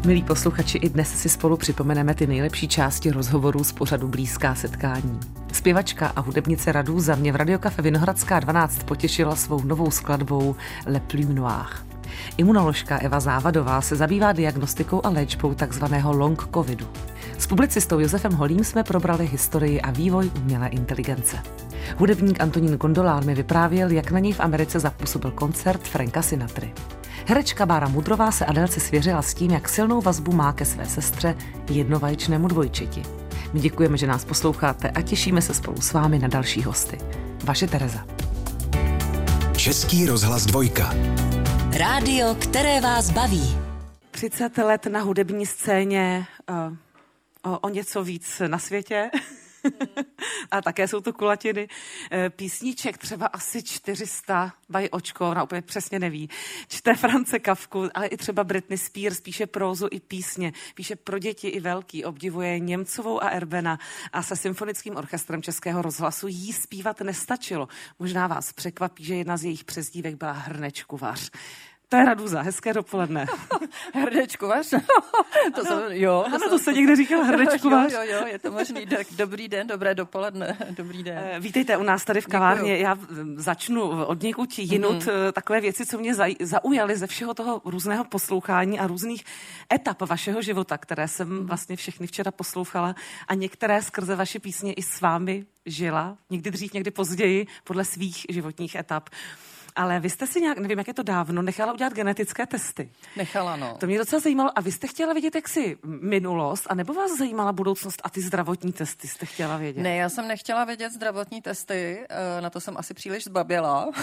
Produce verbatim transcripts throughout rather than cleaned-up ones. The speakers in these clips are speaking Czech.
Milí posluchači, i dnes si spolu připomeneme ty nejlepší části rozhovorů z pořadu Blízká setkání. Zpěvačka a hudebnice Radúza mě v Radiokafe Vinohradská dvanáct potěšila svou novou skladbou Le Plume Noire. Imunoložka Eva Závadová se zabývá diagnostikou a léčbou takzvaného long covidu. S publicistou Josefem Holým jsme probrali historii a vývoj umělé inteligence. Hudebník Antonín Gondolár mi vyprávěl, jak na něj v Americe zapůsobil koncert Franka Sinatry. Herečka Bára Mudrová se Adélce svěřila s tím, jak silnou vazbu má ke své sestře jednovaječnému dvojčeti. My děkujeme, že nás posloucháte a těšíme se spolu s vámi na další hosty. Vaše Tereza. Český rozhlas dvojka. Rádio, které vás baví. třicet let na hudební scéně, o, o něco víc na světě. A také jsou to kulatiny. Písníček třeba asi čtyři sta, bají očko, ona úplně přesně neví. Čte France Kafku, ale i třeba Britney Spears, píše prózu i písně. Píše pro děti i velký, obdivuje Němcovou a Erbena a se symfonickým orchestrem Českého rozhlasu jí zpívat nestačilo. Možná vás překvapí, že jedna z jejich přezdívek byla Hrnečkuvař. To je Radúza, hezké dopoledne. Hrnečkuvař? to ano, jsem, jo, ano, to, to se někde říkal Hrnečkuvař. Jo, jo, jo, je to možný. Dobrý den, dobré dopoledne, dobrý den. Vítejte u nás tady v kavárně. Děkuju. Já začnu od někud jinut mm-hmm. takové věci, co mě zaujaly ze všeho toho různého poslouchání a různých etap vašeho života, které jsem mm-hmm. vlastně všechny včera poslouchala a některé skrze vaše písně i s vámi žila, někdy dřív, někdy později, podle svých životních etap. Ale vy jste si nějak, nevím, jak je to dávno, nechala udělat genetické testy. Nechala, no. To mě docela zajímalo. A vy jste chtěla vědět, jak si minulost, anebo vás zajímala budoucnost a ty zdravotní testy jste chtěla vědět? Ne, já jsem nechtěla vědět zdravotní testy, na to jsem asi příliš zbaběla.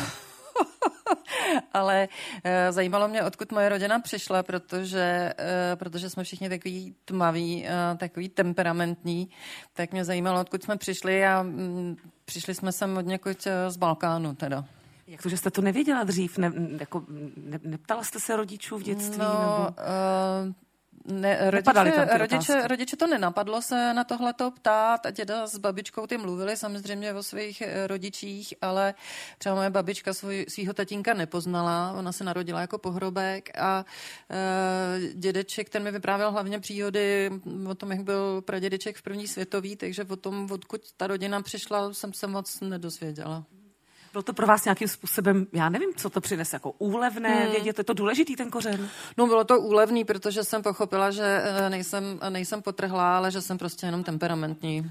Ale e, zajímalo mě, odkud moje rodina přišla, protože, e, protože jsme všichni takový tmaví, e, takový temperamentní, tak mě zajímalo, odkud jsme přišli a m, přišli jsme sem od někud z Balkánu teda. Jak to, že jste to nevěděla dřív? Ne, jako, ne, neptala jste se rodičů v dětství? No, nebo... uh, ne, rodiče, rodiče, rodiče to nenapadlo se na tohleto ptát a děda s babičkou ty mluvili samozřejmě o svých rodičích, ale třeba moje babička svůj, svýho tatínka nepoznala, ona se narodila jako pohrobek a uh, dědeček, ten mi vyprávěl hlavně příhody o tom, jak byl pradědeček v první světový, takže o tom, odkud ta rodina přišla, jsem se moc nedozvěděla. Bylo to pro vás nějakým způsobem, já nevím, co to přinese, jako úlevné hmm. vědět, je to důležitý ten kořen? No bylo to úlevný, protože jsem pochopila, že nejsem, nejsem potrhlá, ale že jsem prostě jenom temperamentní.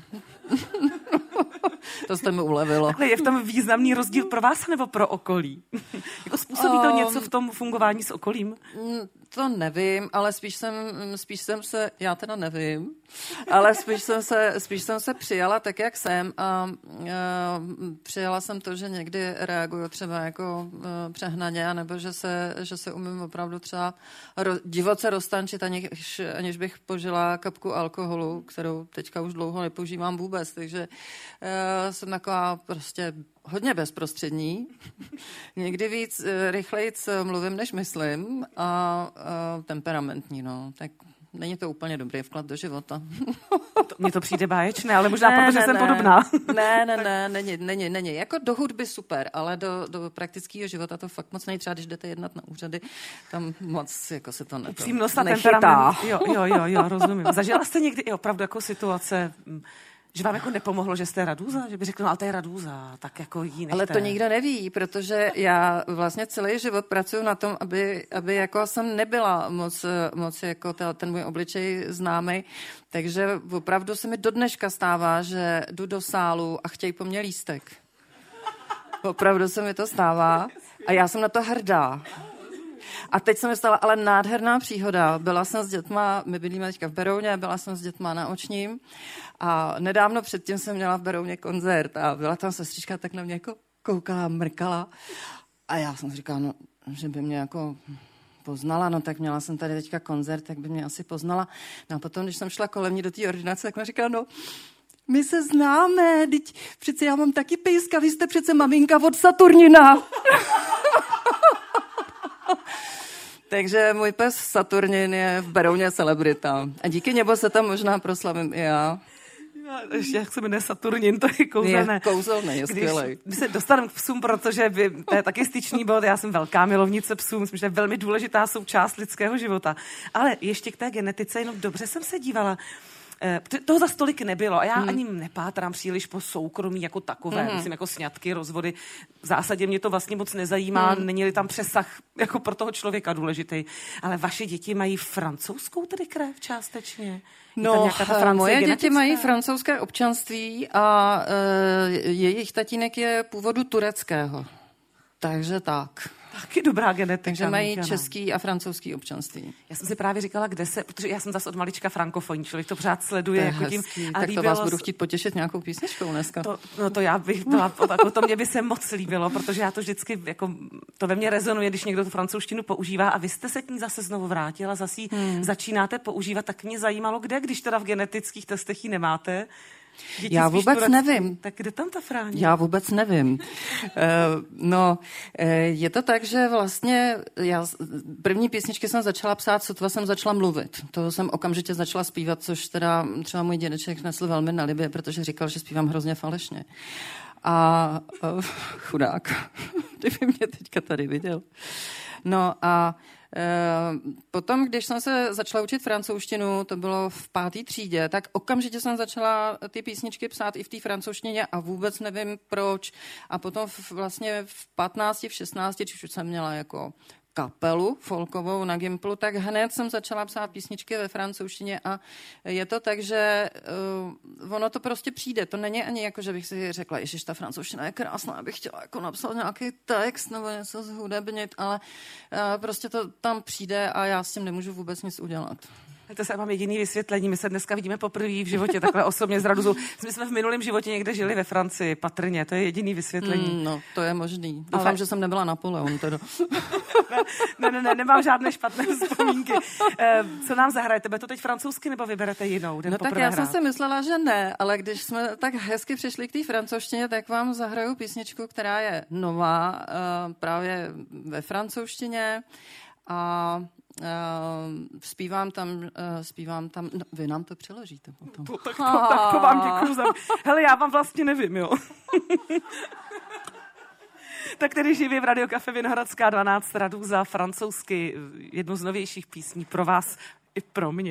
To jste mi ulevilo. Takhle je v tom významný rozdíl pro vás nebo pro okolí? Jako způsobí to um, něco v tom fungování s okolím? To nevím, ale spíš jsem, spíš jsem se, já teda nevím, ale spíš jsem se, spíš jsem se přijala tak, jak jsem a, a přijala jsem to, že někdy reaguju třeba jako a, přehnaně, nebo že se, že se umím opravdu třeba ro, divoce roztančit, aniž, aniž bych požila kapku alkoholu, kterou teďka už dlouho nepoužívám vůbec, takže a, jsem taková prostě hodně bezprostřední. Někdy víc rychlejc mluvím, než myslím a, a temperamentní, no. Tak není to úplně dobrý vklad do života. Mně to přijde báječné, ale možná ne, protože ne, jsem ne. podobná. Ne, ne, ne, není, není, není. Jako do hudby super, ale do, do praktického života to fakt moc nejde. Třeba když jdete jednat na úřady, tam moc jako se to ne, Upřímnost a nechytá. temperament. Jo, jo, jo, jo, rozumím. Zažila jste někdy i opravdu jako situace, že vám jako nepomohlo, že jste Radúza? Že by řekl, no, ale to je Radúza, tak jako jí nechte. Ale to nikdo neví, protože já vlastně celý život pracuji na tom, aby, aby jako jsem nebyla moc, moc jako ta, ten můj obličej známý. Takže opravdu se mi do dneška stává, že jdu do sálu a chtějí po mně lístek. Opravdu se mi to stává a já jsem na to hrdá. A teď se mi stala ale nádherná příhoda. Byla jsem s dětma, my bydlíme teďka v Berouně, byla jsem s dětma na Očním a nedávno předtím jsem měla v Berouně koncert a byla tam sestřička, tak na mě jako koukala, mrkala a já jsem si říkala, no, že by mě jako poznala, no tak měla jsem tady teďka koncert, tak by mě asi poznala. No a potom, když jsem šla kolem ní do té ordinace, tak mi říkala, no, my se známe, teď přece já mám taky pejska, vy jste přece maminka od Saturnina. Takže můj pes Saturnin je v Berouně celebrita. A díky němu se tam možná proslavím i já. ještě jak se jmenuje Saturnin, to je kouzelné. Je kouzelný, je skvělej. Když se dostaneme k psům, protože by, to je taky styčný bod, já jsem velká milovnice psů, myslím, že je velmi důležitá součást lidského života. Ale ještě k té genetice, jenom dobře jsem se dívala. Toho za stolik nebylo a já hmm. ani nepátrám příliš po soukromí jako takové, hmm. myslím jako sňatky, rozvody. V zásadě mě to vlastně moc nezajímá, hmm. není-li tam přesah jako pro toho člověka důležitý. Ale vaše děti mají francouzskou tedy krev částečně? No, moje genetická? Děti mají francouzské občanství a e, jejich tatínek je původu tureckého. Takže tak. Taky dobrá genetika. Takže mají Míka, český a francouzský občanství. Já jsem si právě říkala, kde se, protože já jsem zase od malička frankofonní, člověk to pořád sleduje. To jako tím, a tak to vás budu chtít potěšit nějakou písničkou dneska. To, no to já bych byla, jako to mě by se moc líbilo, protože já to vždycky, jako, to ve mně rezonuje, když někdo tu francouzštinu používá a vy jste se k ní zase znovu vrátila, zase hmm. začínáte používat, tak mě zajímalo, kde, když teda v genetických testech ji nemáte. Děti já vůbec turecky, nevím. Tak kde tam ta Fráně? Já vůbec nevím. uh, no, uh, je to tak, že vlastně já první písničky jsem začala psát, sotva jsem začala mluvit. To jsem okamžitě začala zpívat, což teda třeba můj dědeček nesl velmi na libě, protože říkal, že zpívám hrozně falešně. A uh, chudák, kdyby mě teďka tady viděl. No a potom, když jsem se začala učit francouzštinu, to bylo v páté třídě, tak okamžitě jsem začala ty písničky psát i v té francouzštině a vůbec nevím proč. A potom vlastně v patnácti, v šestnácti, čiž už jsem měla jako kapelu folkovou na Gimplu, tak hned jsem začala psát písničky ve francouzštině a je to tak, že uh, ono to prostě přijde. To není ani jako, že bych si řekla, ježiš, ta francouzština je krásná, abych chtěla jako napsat nějaký text nebo něco zhudebnit, ale uh, prostě to tam přijde a já s tím nemůžu vůbec nic udělat. To se mám jediný vysvětlení. My se dneska vidíme poprvé v životě takhle osobně z Raduzou. My jsme v minulém životě někde žili ve Francii, patrně. To je jediný vysvětlení. Mm, no, to je možný. Doufám, Ale... že jsem nebyla Napoleon. Teda. ne, ne, ne, nemám žádné špatné vzpomínky. Co nám zahrajete? Bude to teď francouzsky nebo vyberete jinou? No tak já hrát? jsem si myslela, že ne, ale když jsme tak hezky přišli k té francouzštině, tak vám zahraju písničku, která je nová, právě ve francouzštině a Uh, zpívám tam, uh, zpívám tam, no, vy nám to přeložíte potom. To, tak, to, tak to vám děkuju za... Hele, já vám vlastně nevím, jo. Tak tedy živě v Radio Cafe Vinohradská dvanáct, Radúza francouzsky, jednu z novějších písní pro vás i pro mě.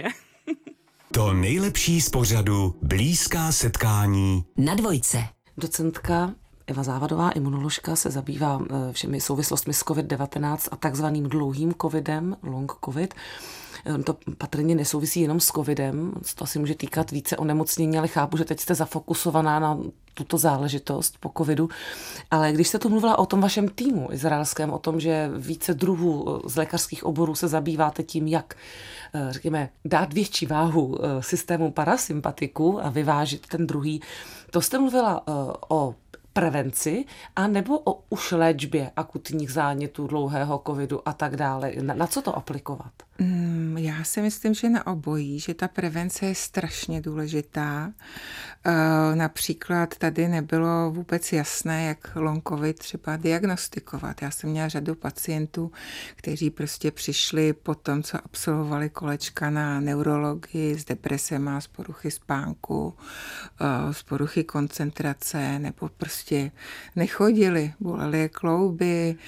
To nejlepší z pořadu Blízká setkání na Dvojce. Docentka Eva Závadová, imunoložka, se zabývá všemi souvislostmi s covid devatenáct a takzvaným dlouhým covidem, long covid. To patrně nesouvisí jenom s covidem, to asi může týkat více onemocnění, ale chápu, že teď jste zafokusovaná na tuto záležitost po covidu. Ale když jste tu mluvila o tom vašem týmu izraelském, o tom, že více druhů z lékařských oborů se zabýváte tím, jak, řekněme, dát větší váhu systému parasympatiku a vyvážit ten druhý, to jste mluvila o prevenci a nebo o už léčbě akutních zánětů, dlouhého covidu a tak dále. Na, na co to aplikovat? Mm, já si myslím, že na obojí, že ta prevence je strašně důležitá. E, například tady nebylo vůbec jasné, jak long covid třeba diagnostikovat. Já jsem měla řadu pacientů, kteří prostě přišli po tom, co absolvovali kolečka na neurologii s depresema, z poruchy spánku, e, z poruchy koncentrace, nebo prostě nechodili, bolely je klouby.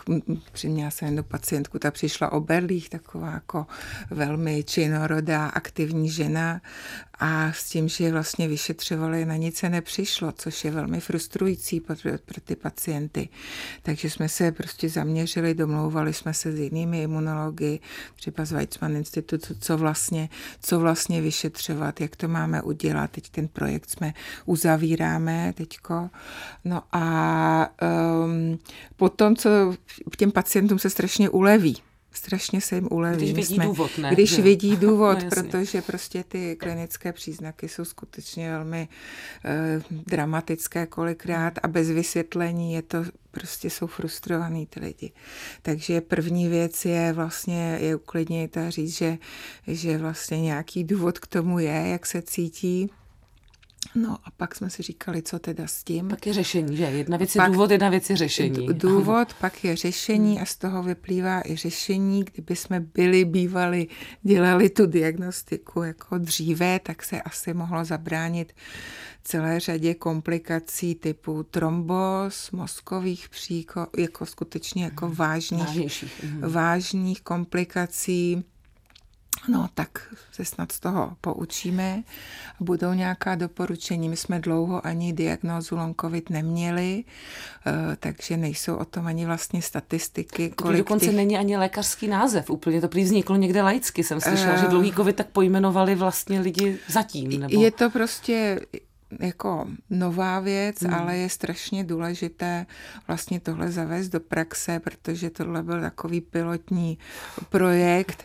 Měla jsem jednu pacientku, ta přišla o berlích, taková jako velmi činorodá, aktivní žena a s tím, že vlastně vyšetřovali, na nic se nepřišlo, což je velmi frustrující pro, pro ty pacienty. Takže jsme se prostě zaměřili, domlouvali jsme se s jinými imunology, třeba z Weizmann institutu, co vlastně, co vlastně vyšetřovat, jak to máme udělat. Teď ten projekt jsme uzavíráme teďko. No a um, potom, co těm pacientům se strašně uleví, Strašně se jim uleví. Když vidí jsme, důvod, ne? Když že? vidí důvod, no, protože prostě ty klinické příznaky jsou skutečně velmi eh, dramatické kolikrát a bez vysvětlení je to, prostě jsou frustrovaný ty lidi. Takže první věc je vlastně je uklidnit a říct, že, že vlastně nějaký důvod k tomu je, jak se cítí. No a pak jsme si říkali, co teda s tím. Pak je řešení, že? Jedna věc pak, je důvod, jedna věc je řešení. Důvod, pak je řešení a z toho vyplývá i řešení. Kdyby jsme byli, bývali, dělali tu diagnostiku jako dříve, tak se asi mohlo zabránit celé řadě komplikací typu trombóz, mozkových příko, jako skutečně jako vážných, vážných komplikací. No, tak se snad z toho poučíme. Budou nějaká doporučení. My jsme dlouho ani diagnózu long covid neměli, takže nejsou o tom ani vlastně statistiky. To dokonce těch... není ani lékařský název. Úplně to prý vzniklo někde laicky. Jsem slyšela, uh... že dlouhý covid tak pojmenovali vlastně lidi zatím. Nebo... Je to prostě... jako nová věc, hmm. ale je strašně důležité vlastně tohle zavést do praxe, protože tohle byl takový pilotní projekt,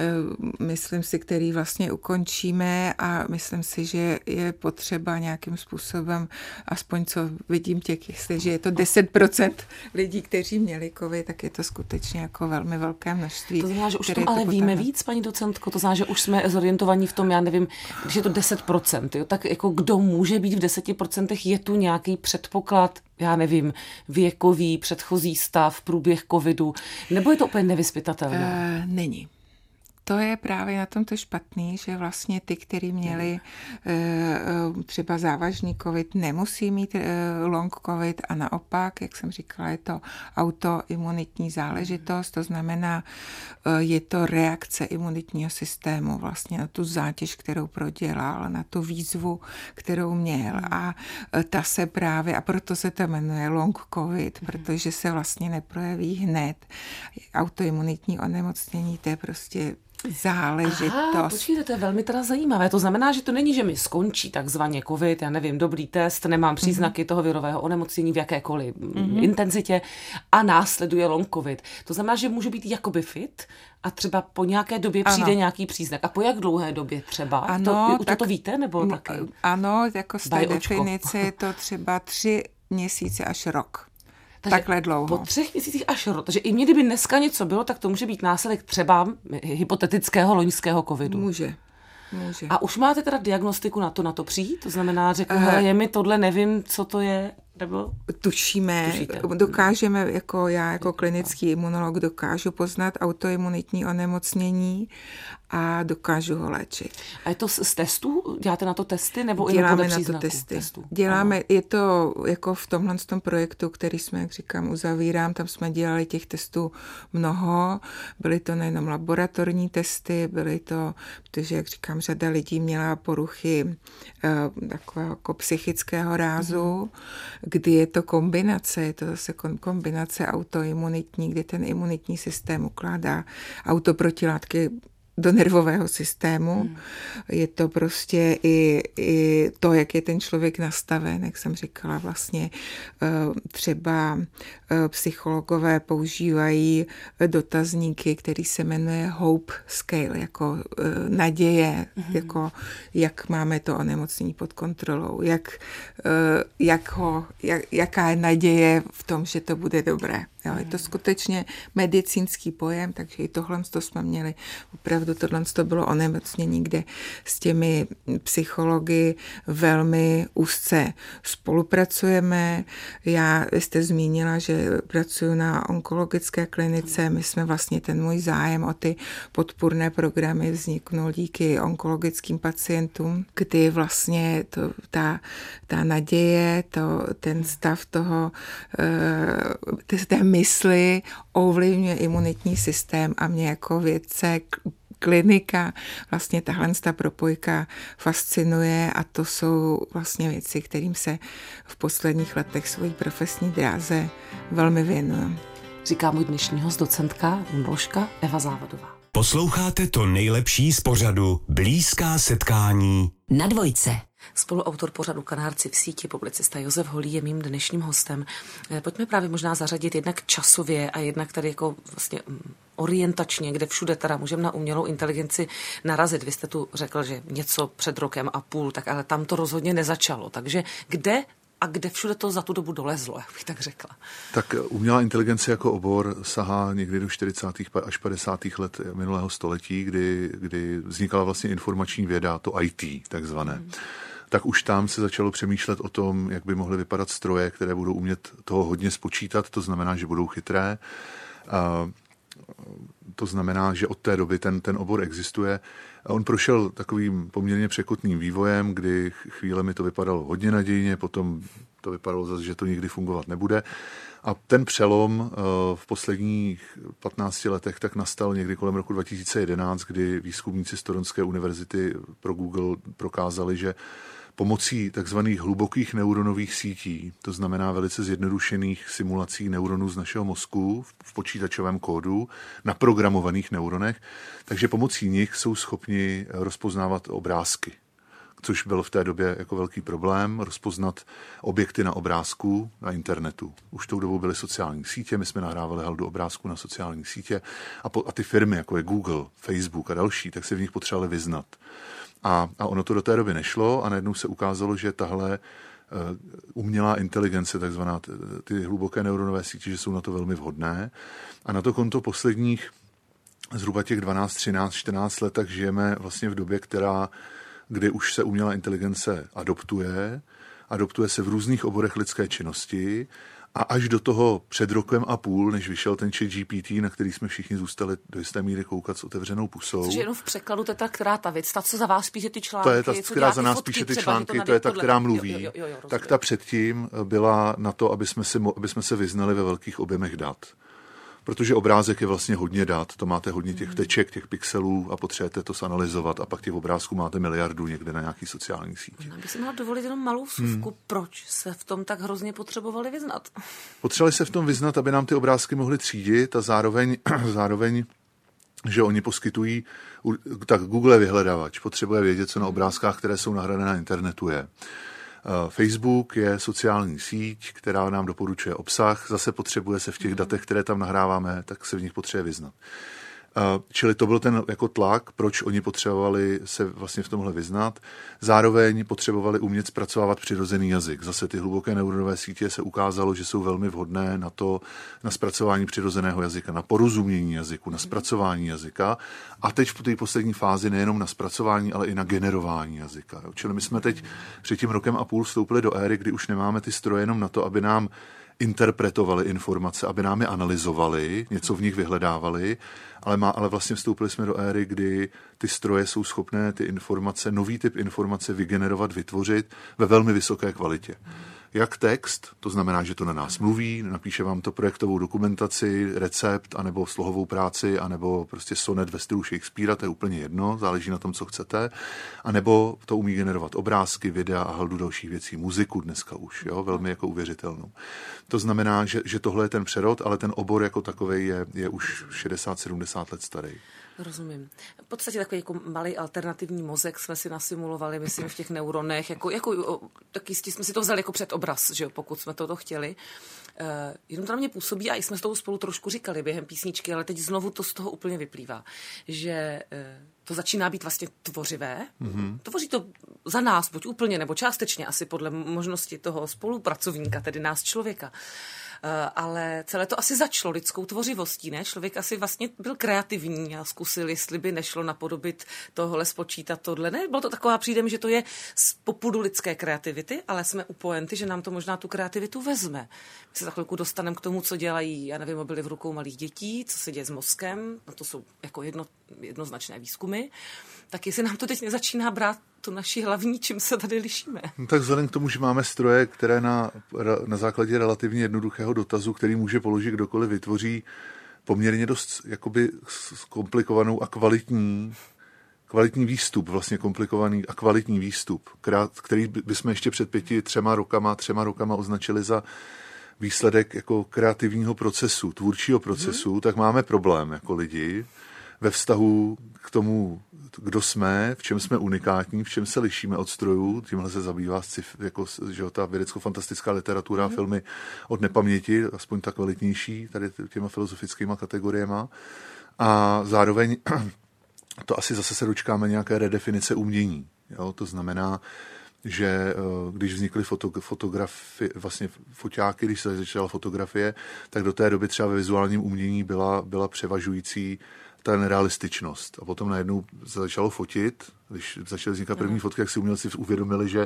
myslím si, který vlastně ukončíme a myslím si, že je potřeba nějakým způsobem, aspoň co vidím těch, jestliže je to deset procent lidí, kteří měli covid, tak je to skutečně jako velmi velké množství. To znamená, že už tom ale víme víc, paní docentko, to znamená, že už jsme zorientovaní v tom, já nevím, když je to deset procent, jo, tak jako kdo může být v deseti procentech, je tu nějaký předpoklad, já nevím, věkový, předchozí stav, průběh covidu, nebo je to úplně nevyzpytatelné? Uh, není. To je právě na tom to špatný, že vlastně ty, kteří měli uh, třeba závažný covid, nemusí mít uh, long covid a naopak, jak jsem říkala, je to autoimunitní záležitost, to znamená, uh, je to reakce imunitního systému vlastně na tu zátěž, kterou prodělal, na tu výzvu, kterou měl a uh, ta se právě, a proto se to jmenuje long covid, protože se vlastně neprojeví hned. Autoimunitní onemocnění, to je prostě záležitost. Aha, počkejte, to je velmi teda zajímavé. To znamená, že to není, že mi skončí takzvaně covid, já nevím, dobrý test, nemám příznaky mm-hmm. toho virového onemocnění v jakékoliv mm-hmm. intenzitě a následuje long covid. To znamená, že můžu být jakoby fit a třeba po nějaké době přijde ano. nějaký příznak. A po jak dlouhé době třeba? Ano, to, tak, to víte? Nebo taky? Ano, jako z té definice je to třeba tři měsíce až rok. Takže takhle dlouho. Po třech měsících až rok. Takže i mě, kdyby dneska něco bylo, tak to může být následek třeba hypotetického loňského covidu. Může. Může. A už máte teda diagnostiku na to, na to přijít? To znamená, řeknu, uh, hele, je mi tohle, nevím, co to je, nebo... Tušíme, Tušíte. dokážeme, jako já, jako klinický imunolog, dokážu poznat autoimunitní onemocnění a dokážu ho léčit. A je to z testů? Děláte na to testy? Nebo děláme na to testy. Testů? Děláme, ano. Je to jako v tomhle tom projektu, který jsme, jak říkám, uzavírám, tam jsme dělali těch testů mnoho. Byly to nejenom laboratorní testy, byly to, protože, jak říkám, řada lidí měla poruchy uh, takového jako psychického rázu, mm. kdy je to kombinace, je to zase kombinace autoimunitní, kdy ten imunitní systém ukládá autoprotilátky do nervového systému. Hmm. Je to prostě i, i to, jak je ten člověk nastaven, jak jsem říkala, vlastně třeba psychologové používají dotazníky, který se jmenuje Hope Scale, jako naděje, hmm. jako jak máme to onemocnění pod kontrolou, jak, jak ho, jak, jaká je naděje v tom, že to bude dobré. Jo, je to skutečně medicínský pojem, takže i tohle to jsme měli. Opravdu tohle to bylo onemocnění, kde s těmi psychology velmi úzce spolupracujeme. Já, jste zmínila, že pracuji na onkologické klinice. My jsme vlastně ten můj zájem o ty podpůrné programy vzniknul díky onkologickým pacientům, kdy vlastně to, ta, ta naděje, to, ten stav toho, té mysli ovlivňuje imunitní systém a mě jako vědce klinika, vlastně tahle ta propojka fascinuje a to jsou vlastně věci, kterým se v posledních letech svojí profesní dráze velmi věnuju. Říká můj dnešní host, docentka, imunoložka Eva Závadová. Posloucháte to nejlepší z pořadu Blízká setkání na Dvojce. Spoluautor pořadu Kanárci v síti, publicista Josef Holý je mým dnešním hostem. Pojďme právě možná zařadit jednak časově a jednak tady jako vlastně orientačně, kde všude teda můžeme na umělou inteligenci narazit. Vy jste tu řekl, že něco před rokem a půl, tak ale tam to rozhodně nezačalo. Takže kde a kde všude to za tu dobu dolezlo, jak bych tak řekla? Tak umělá inteligence jako obor sahá někdy do čtyřicátých až padesátých let minulého století, kdy, kdy vznikala vlastně informační věda, to í té takzvané. Hmm. tak už tam se začalo přemýšlet o tom, jak by mohly vypadat stroje, které budou umět toho hodně spočítat, to znamená, že budou chytré. A to znamená, že od té doby ten, ten obor existuje. A on prošel takovým poměrně překotným vývojem, kdy chvílemi to vypadalo hodně nadějně, potom to vypadalo zase, že to nikdy fungovat nebude. A ten přelom v posledních patnácti letech tak nastal někdy kolem roku dva tisíce jedenáct, kdy výzkumníci z Toronské univerzity pro Google prokázali, že pomocí takzvaných hlubokých neuronových sítí, to znamená velice zjednodušených simulací neuronů z našeho mozku v počítačovém kódu, na programovaných neuronech, takže pomocí nich jsou schopni rozpoznávat obrázky, což byl v té době jako velký problém, rozpoznat objekty na obrázku na internetu. Už tou dobou byly sociální sítě, my jsme nahrávali haldu obrázků na sociální sítě a, po, a ty firmy, jako je Google, Facebook a další, tak se v nich potřebovali vyznat. A, a ono to do té doby nešlo a najednou se ukázalo, že tahle uh, umělá inteligence, takzvaná ty, ty hluboké neuronové sítě, že jsou na to velmi vhodné. A na to konto posledních zhruba těch dvanáct, třináct, čtrnáct let, tak žijeme vlastně v době, která, kdy už se umělá inteligence adoptuje, adoptuje se v různých oborech lidské činnosti. A až do toho před rokem a půl, než vyšel ten chat G P T, na který jsme všichni zůstali do jisté míry koukat s otevřenou pusou. Což jenom v překladu, to je ta, která ta věc, ta, co za vás píše ty články. To je ta, která za nás fotky, píše ty články, to, to je ta, která mluví. Jo, jo, jo, jo, tak ta předtím byla na to, aby jsme, si, aby jsme se vyznali ve velkých objemech dat. Protože obrázek je vlastně hodně dat, to máte hodně těch teček, těch pixelů a potřebujete to zanalyzovat a pak těch obrázků máte miliardu někde na nějaký sociální síti. Já bych si mohla dovolit jenom malou vsuvku, hmm. proč se v tom tak hrozně potřebovali vyznat? Potřebovali se v tom vyznat, aby nám ty obrázky mohly třídit a zároveň, zároveň že oni poskytují, tak Google je vyhledávač, potřebuje vědět, co na obrázkách, které jsou nahrané na internetu je. Facebook je sociální síť, která nám doporučuje obsah, zase potřebuje se v těch datech, které tam nahráváme, tak se v nich potřebuje vyznat. Čili to byl ten jako tlak, proč oni potřebovali se vlastně v tomhle vyznat. Zároveň potřebovali umět zpracovávat přirozený jazyk. Zase ty hluboké neuronové sítě se ukázalo, že jsou velmi vhodné na to, na zpracování přirozeného jazyka, na porozumění jazyku, na zpracování jazyka. A teď v té poslední fázi nejenom na zpracování, ale i na generování jazyka. Čili my jsme teď před tím rokem a půl vstoupili do éry, kdy už nemáme ty stroje jenom na to, aby nám interpretovali informace, aby nám je analyzovali, něco v nich vyhledávali, ale, má, ale vlastně vstoupili jsme do éry, kdy ty stroje jsou schopné ty informace, nový typ informace vygenerovat, vytvořit ve velmi vysoké kvalitě. Jak text, to znamená, že to na nás mluví, napíše vám to projektovou dokumentaci, recept, anebo slohovou práci, anebo prostě sonet ve stylu Shakespearea, to je úplně jedno, záleží na tom, co chcete, anebo to umí generovat obrázky, videa a haldu dalších věcí, muziku dneska už, jo, velmi jako uvěřitelnou. To znamená, že, že tohle je ten přerod, ale ten obor jako takovej je, je už šedesát sedmdesát let starý. Rozumím. V podstatě takový jako malý alternativní mozek jsme si nasimulovali, myslím, v těch neuronech. Jako, jako, tak jistě jsme si to vzali jako předobraz, že jo, pokud jsme toto chtěli. Uh, jenom to na mě působí, a i jsme s tou spolu trošku říkali během písničky, ale teď znovu to z toho úplně vyplývá, že uh, to začíná být vlastně tvořivé. Mm-hmm. Tvoří to za nás, buď úplně nebo částečně, asi podle možnosti toho spolupracovníka, tedy nás člověka. Uh, ale celé to asi začalo lidskou tvořivostí, ne? Člověk asi vlastně byl kreativní a zkusil, jestli by nešlo napodobit tohle, spočítat tohle. Ne, bylo to taková, přijde mi, že to je z popudu lidské kreativity, ale jsme u pointy, že nám to možná tu kreativitu vezme. My se za chvilku dostaneme k tomu, co dělají, já nevím, mobily v rukou malých dětí, co se děje s mozkem, no to jsou jako jedno, jednoznačné výzkumy. Tak jestli nám to teď nezačíná brát tu naši hlavní, čím se tady lišíme. No tak vzhledem k tomu, že máme stroje, které na, na základě relativně jednoduchého dotazu, který může položit kdokoliv, vytvoří poměrně dost jakoby komplikovanou a kvalitní, kvalitní výstup, vlastně komplikovaný a kvalitní výstup, který bychom ještě před pěti, třema rokama, třema rokama označili za výsledek jako kreativního procesu, tvůrčího procesu, hmm. tak máme problém jako lidi ve vztahu k tomu, kdo jsme, v čem jsme unikátní, v čem se lišíme od strojů. Tímhle se zabývá jako, že ta vědecko-fantastická literatura, mm. filmy od nepaměti, aspoň tak kvalitnější, tady těma filozofickýma kategoriema. A zároveň to asi zase se dočkáme nějaké redefinice umění. Jo? To znamená, že když vznikly foto, fotografie, vlastně foťáky, když se začala fotografie, tak do té doby třeba ve vizuálním umění byla, byla převažující ta nerealističnost. A potom najednou začalo fotit, když začaly vznikat první fotky, jak si umělci uvědomili, že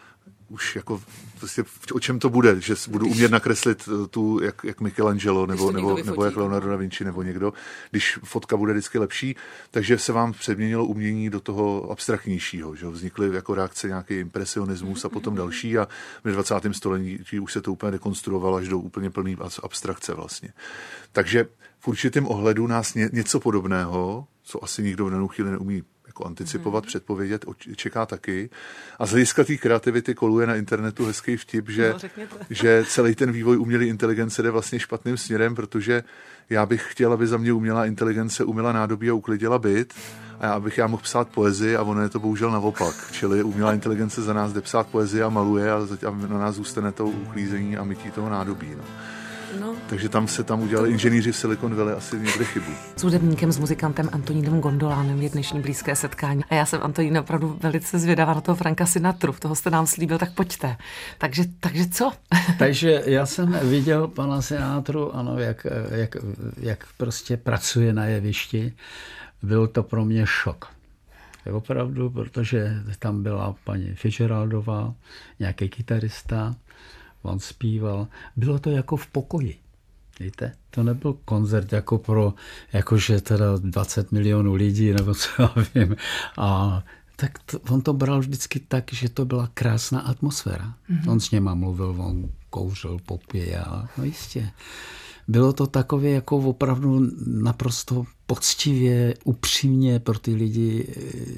už jako prostě o čem to bude, že budu umět nakreslit tu, jak, jak Michelangelo, nebo, nebo, nebo jak Leonardo da Vinci, nebo někdo, když fotka bude vždycky lepší, takže se vám přeměnilo umění do toho abstraktnějšího, že vznikly jako reakce nějaký impresionismus a potom další a v dvacátém století už se to úplně dekonstruovalo až do úplně plný abstrakce vlastně. Takže v určitém ohledu nás ně, něco podobného, co asi nikdo v danou chvíli neumí jako anticipovat, hmm. předpovědět, čeká taky. A z hlediska té kreativity koluje na internetu hezký vtip, že, no, že celý ten vývoj umělé inteligence jde vlastně špatným směrem, protože já bych chtěl, aby za mě umělá inteligence umyla nádobí a uklidila byt, a já abych já mohl psát poezii a ono je to bohužel naopak. Čili umělá inteligence za nás jde psát poezii a maluje a na nás zůstane to uklízení a mytí toho nádobí. No. No. Takže tam se tam udělali inženýři v Silicon Valley asi někde chybu. S hudebníkem, s muzikantem Antonínem Gondolánem je dnešní blízké setkání. A já jsem, Antonín, opravdu velice zvědavá na toho Franka Sinatru. Toho jste nám slíbil, tak pojďte. Takže, takže co? Takže já jsem viděl pana Sinatru, ano, jak, jak, jak prostě pracuje na jevišti. Byl to pro mě šok. Opravdu, protože tam byla paní Fitzgeraldová, nějaký kytarista, on zpíval. Bylo to jako v pokoji. Víte? To nebyl koncert jako pro, jakože teda dvacet milionů lidí, nebo co já vím. A tak to, on to bral vždycky tak, že to byla krásná atmosféra. Mm-hmm. On s něma mluvil, on kouřil, popíjel. No jistě. Bylo to takové jako opravdu naprosto poctivě, upřímně pro ty lidi,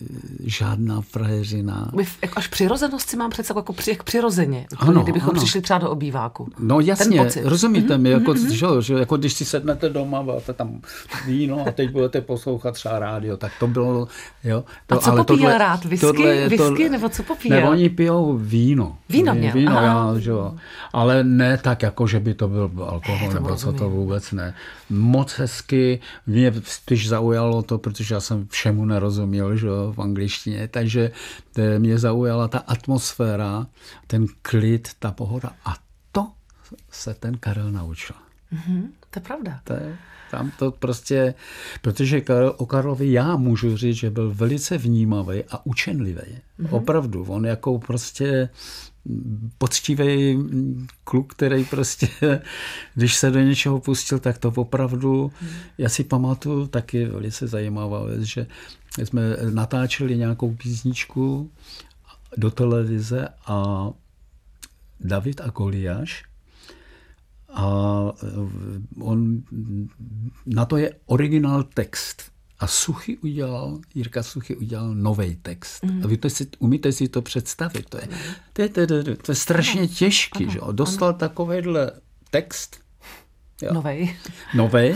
žádná frajeřina. Až přirozenost si mám představu, jako, při, jak přirozeně. Ano, kdybychom ano. přišli třeba do obýváku. No jasně, rozumíte mm-hmm. mi, jako, mm-hmm. že, že, jako když si sednete doma, máte tam víno a teď budete poslouchat třeba rádio, tak to bylo... Jo, to, a co ale popíjel tohle, rád? Whisky, whisky to, nebo co popíjel? Ne, oni pijou víno. Víno měl? Víno, já, že jo. Ale ne tak, jako že by to byl alkohol, ne, nebo co to vůbec ne. Moc hezky, mě spíš zaujalo to, protože já jsem všemu nerozuměl, že jo, v angličtině, takže mě zaujala ta atmosféra, ten klid, ta pohoda a to se ten Karel naučil. Mm-hmm, to je pravda. To je, tam to prostě, protože Karel, o Karlovi já můžu říct, že byl velice vnímavý a učenlivý. Mm-hmm. Opravdu, on jako prostě poctivý kluk, který prostě, když se do něčeho pustil, tak to opravdu, hmm. já si pamatuju taky velice zajímavá věc, že jsme natáčeli nějakou písničku do televize a David a Goliáš a on, na to je originál text. A Suchy udělal, Jirka Suchy udělal nový text. Mm. A vy to si, umíte si to představit. To je, to je, to je, to je strašně ano, těžký. Ano, že? Dostal takovýhle text. Novej. Novej.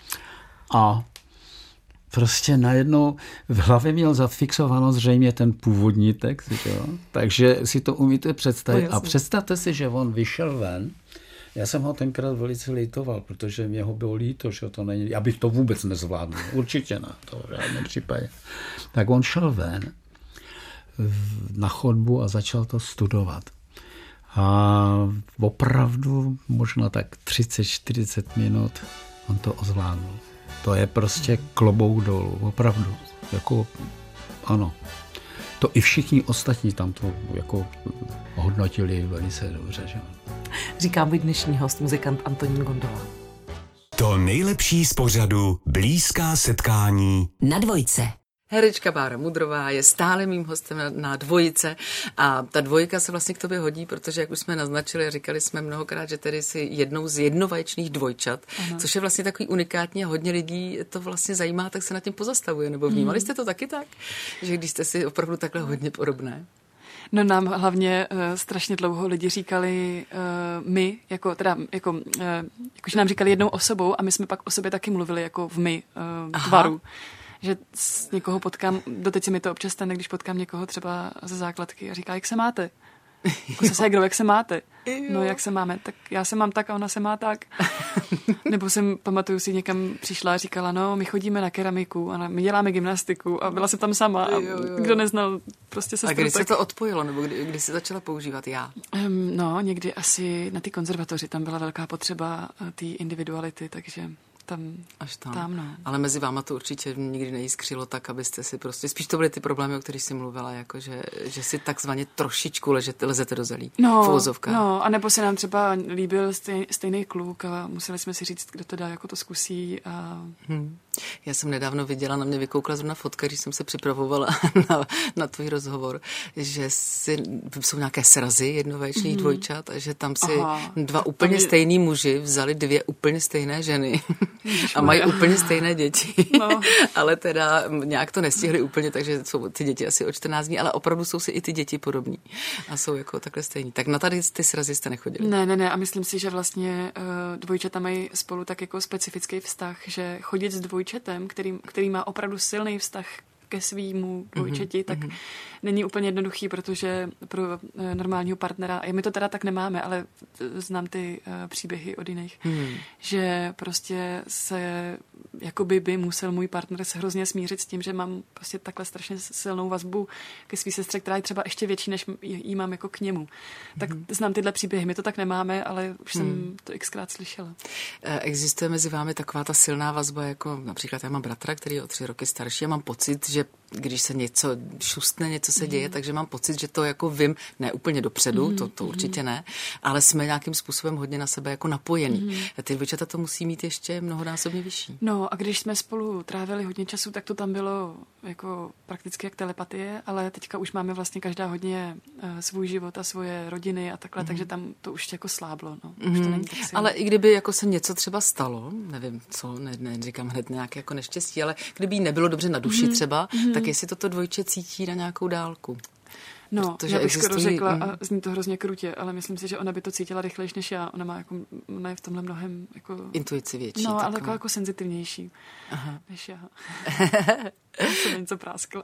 A prostě najednou v hlavě měl zafixováno zřejmě ten původní text. Že? Takže si to umíte představit. A představte si, že on vyšel ven. Já jsem ho tenkrát velice litoval, protože mě ho bylo líto, že to není, já bych to vůbec nezvládl, určitě ne, to v žádném případě. Tak on šel ven na chodbu a začal to studovat. A opravdu možná tak třicet čtyřicet minut on to ozvládl. To je prostě klobouk dolů, opravdu, jako ano. To i všichni ostatní tam to jako hodnotili velice dobře, že? Říká můj dnešní host, muzikant Antonín Gondola. To nejlepší z pořadu Blízká setkání na Dvojce. Herečka Bára Mudrová je stále mým hostem na, na Dvojice a ta dvojka se vlastně k tobě hodí, protože jak už jsme naznačili a říkali jsme mnohokrát, že tedy jsi jednou z jednovaječných dvojčat, ano. Což je vlastně takový unikátní a hodně lidí to vlastně zajímá, tak se nad tím pozastavuje. Nebo vnímali jste to taky tak, že když jste si opravdu takhle hodně podobné? No nám hlavně uh, strašně dlouho lidi říkali uh, my, jako, teda, jako, uh, jakože nám říkali jednou osobou a my jsme pak o sobě taky mluvili jako v my uh, tvaru. Že s někoho potkám, doteď se mi to občas stane, když potkám někoho třeba ze základky a říká, jak se máte? Jako se ségro, jak se máte? No jak se máme? Tak já se mám tak a ona se má tak. Nebo jsem, pamatuju si, někam přišla a říkala, no my chodíme na keramiku a my děláme gymnastiku a byla jsem tam sama a kdo neznal prostě sestru. A kdy tak... se to odpojilo, nebo kdy, kdy jsi začala používat já? Um, no někdy asi na té konzervatoři, tam byla velká potřeba té individuality, takže tam. Až tam. tam no. Ale mezi váma to určitě nikdy nejiskřilo tak, abyste si prostě, spíš to byly ty problémy, o kterých jsi mluvila, jako že, že si takzvaně trošičku ležete, lezete do zelí. No, v uvozovkách. No, a nebo se nám třeba líbil stej, stejný kluk a museli jsme si říct, kdo to dá, jako to zkusí. A... Hmm. Já jsem nedávno viděla, na mě vykoukla zrovna fotka, když jsem se připravovala na, na tvůj rozhovor, že si, jsou nějaké srazy jednovaječných mm. dvojčat a že tam si Aha, dva úplně je... stejný muži vzali dvě úplně stejné ženy a mají úplně stejné děti. No. Ale teda nějak to nestihli úplně, takže jsou ty děti asi o čtrnáct dní, ale opravdu jsou si i ty děti podobní a jsou jako takhle stejný. Tak na tady ty srazy jste nechodili? Ne, ne, ne a myslím si, že vlastně uh, dvojčata mají spolu tak jako specifický vztah, že chodit s dvojčetem, který, který má opravdu silný vztah ke svýmu dvojčeti, mm-hmm. tak mm-hmm. není úplně jednoduchý, protože pro uh, normálního partnera, a my to teda tak nemáme, ale znám ty uh, příběhy od jiných, mm. že prostě se jakoby by musel můj partner se hrozně smířit s tím, že mám prostě takhle strašně silnou vazbu ke svý sestře, která je třeba ještě větší, než jí mám jako k němu. Tak mm. znám tyhle příběhy, my to tak nemáme, ale už mm. jsem to xkrát slyšela. Existuje mezi vámi taková ta silná vazba, jako například já mám bratra, který je o tři roky starší a mám pocit, že když se něco šustne, něco se děje, mm. takže mám pocit, že to jako vím, ne úplně dopředu, mm. to, to určitě ne, ale jsme nějakým způsobem hodně na sebe jako napojení. Mm. Ty dvojčata to musí mít ještě mnohonásobně vyšší. No a když jsme spolu trávili hodně času, tak to tam bylo jako prakticky jak telepatie, ale teďka už máme vlastně každá hodně uh, svůj život a svoje rodiny a takhle, mm. takže tam to už jako sláblo. No. Už mm. to není tak silný. Ale i kdyby jako se něco třeba stalo, nevím co, ne, ne, říkám hned nějaké jako neštěstí, ale kdyby jí nebylo dobře na duši mm. třeba, mm. tak jestli toto dvojče cítí na nějakou dálku. No, protože já bych existují... skoro řekla, a zní to hrozně krutě, ale myslím si, že ona by to cítila rychlejš než já. Ona má jako, ona je v tomhle mnohem jako... Intuici větší. No, taková. ale jako, jako senzitivnější Aha. než já. Jsem něco práskla.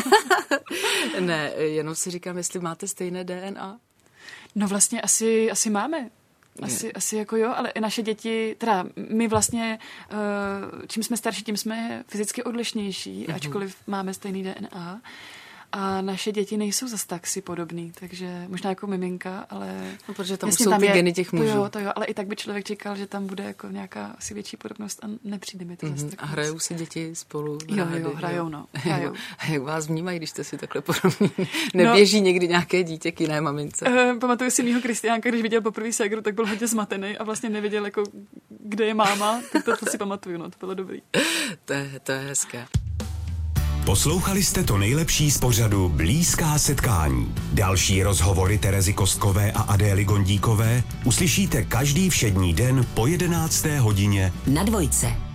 Ne, jenom si říkám, jestli máte stejné D N A. No vlastně asi, asi máme. Asi, asi jako jo, ale i naše děti, teda my vlastně, čím jsme starší, tím jsme fyzicky odlišnější, mm-hmm. ačkoliv máme stejný D N A. A naše děti nejsou zas tak si podobný, takže možná jako miminka, ale... No, protože tam už jsou ty geny těch mužů. To jo, to jo, ale i tak by člověk čekal, že tam bude jako nějaká asi větší podobnost a nepřijde mi to mm-hmm. zase tak. A hrajou moc. Si děti spolu? Jo, jo, hrajou, no. Hrajou. A jak vás vnímají, když jste si takhle podobní? Neběží no, někdy nějaké dítě k jiné mamince? Uh, pamatuju si mýho Kristiánka, když viděl poprvé ségru, tak byl hodně zmatený a vlastně nevěděl, jako, kde je máma, tak to, to si pamatuju, no, to bylo dobrý. to, je, to je hezké. Poslouchali jste to nejlepší z pořadu Blízká setkání. Další rozhovory Terezy Kostkové a Adély Gondíkové uslyšíte každý všední den po jedenácté hodině na Dvojce.